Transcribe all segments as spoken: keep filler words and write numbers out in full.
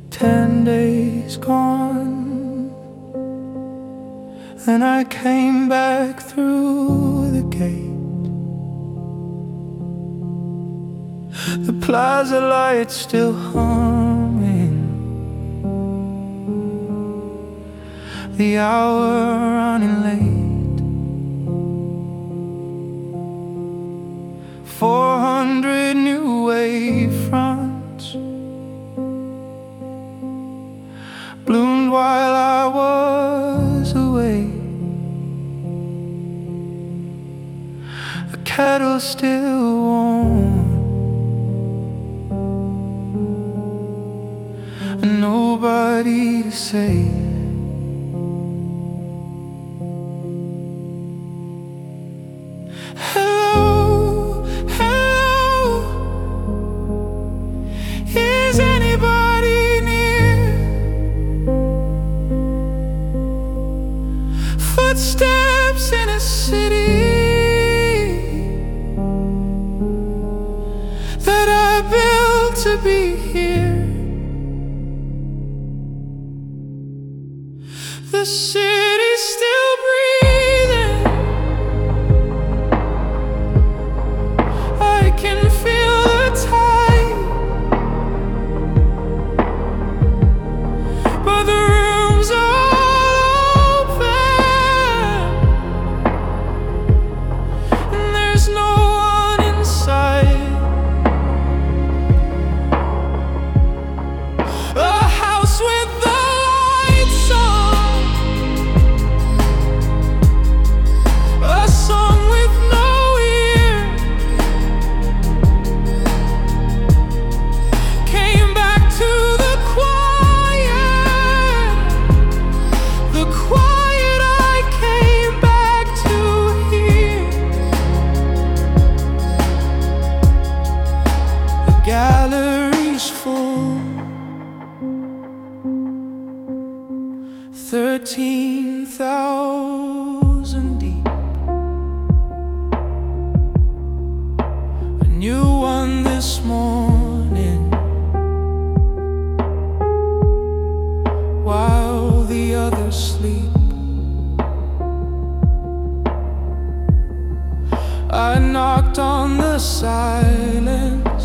Ten days gone, and I came back through the gate. The plaza lights still humming, the hour running late. Four hundred new wavefronts bloomed while I was away. The kettle's still warm, and nobody to say. Hello, hello, is anybody near? Footsteps in a city that I built to be here. The city's still breathing, I can feel the tide, but the rooms are open, and there's no one inside. A house with the lights on, a song with no ear, came back to the quiet, the quiet I came back to hear. The gallery's full, thirteen thousand deep. A new one this morning, while the others sleep. I knocked on the silence,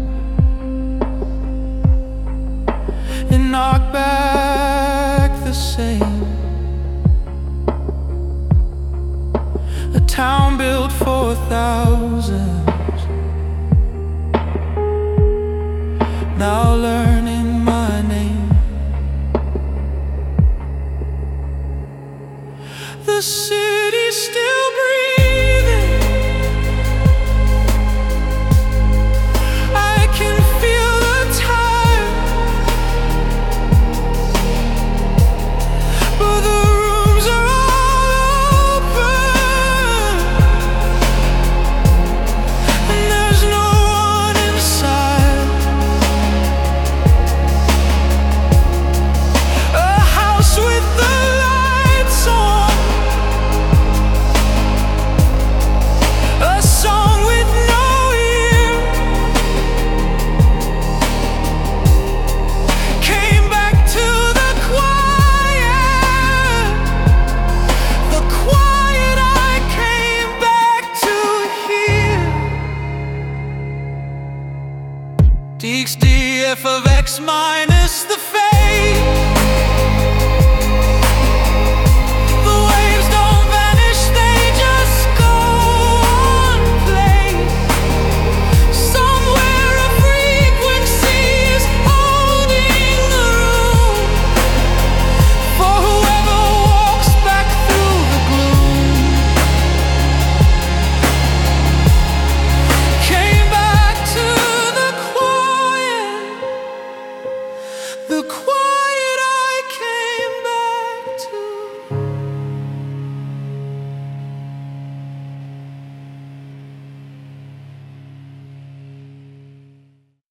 it knocked back the same. A town built for thousands, now learning my name. The city's still breathing, I can feel the time, but the rooms are all open, and there's no one inside. A house with the lights on, a song with no ear, came back to the quiet, the quiet I came back to hear. Dx D F of X minus the fate.